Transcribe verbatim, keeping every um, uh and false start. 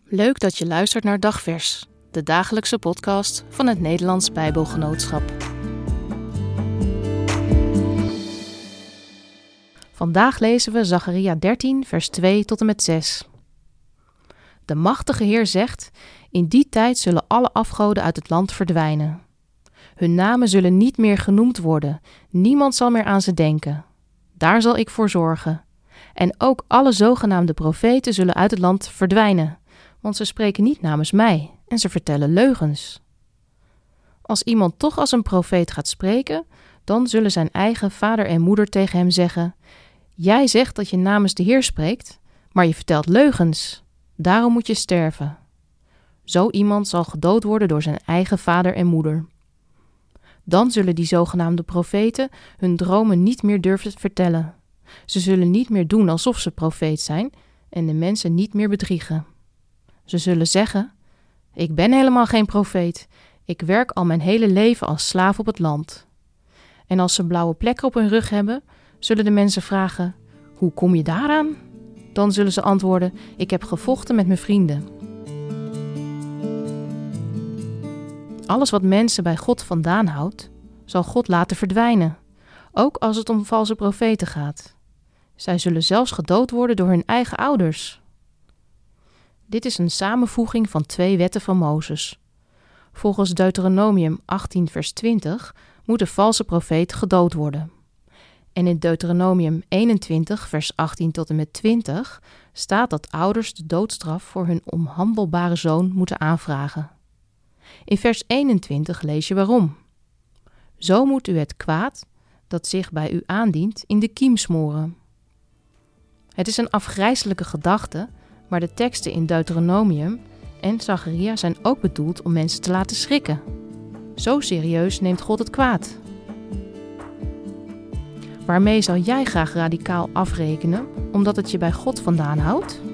Leuk dat je luistert naar Dagvers, de dagelijkse podcast van het Nederlands Bijbelgenootschap. Vandaag lezen we Zacharia dertien, vers twee tot en met zes. De machtige Heer zegt: in die tijd zullen alle afgoden uit het land verdwijnen. Hun namen zullen niet meer genoemd worden, niemand zal meer aan ze denken. Daar zal ik voor zorgen. En ook alle zogenaamde profeten zullen uit het land verdwijnen, want ze spreken niet namens mij en ze vertellen leugens. Als iemand toch als een profeet gaat spreken, dan zullen zijn eigen vader en moeder tegen hem zeggen: jij zegt dat je namens de Heer spreekt, maar je vertelt leugens. Daarom moet je sterven. Zo iemand zal gedood worden door zijn eigen vader en moeder. Dan zullen die zogenaamde profeten hun dromen niet meer durven vertellen. Ze zullen niet meer doen alsof ze profeet zijn en de mensen niet meer bedriegen. Ze zullen zeggen: ik ben helemaal geen profeet. Ik werk al mijn hele leven als slaaf op het land. En als ze blauwe plekken op hun rug hebben, zullen de mensen vragen: hoe kom je daaraan? Dan zullen ze antwoorden: ik heb gevochten met mijn vrienden. Alles wat mensen bij God vandaan houdt, zal God laten verdwijnen, ook als het om valse profeten gaat. Zij zullen zelfs gedood worden door hun eigen ouders. Dit is een samenvoeging van twee wetten van Mozes. Volgens Deuteronomium achttien vers twintig moet de valse profeet gedood worden. En in Deuteronomium eenentwintig vers achttien tot en met twintig staat dat ouders de doodstraf voor hun onhandelbare zoon moeten aanvragen. In vers eenentwintig lees je waarom. Zo moet u het kwaad dat zich bij u aandient in de kiem smoren. Het is een afgrijselijke gedachte, maar de teksten in Deuteronomium en Zacharia zijn ook bedoeld om mensen te laten schrikken. Zo serieus neemt God het kwaad. Waarmee zou jij graag radicaal afrekenen, omdat het je bij God vandaan houdt?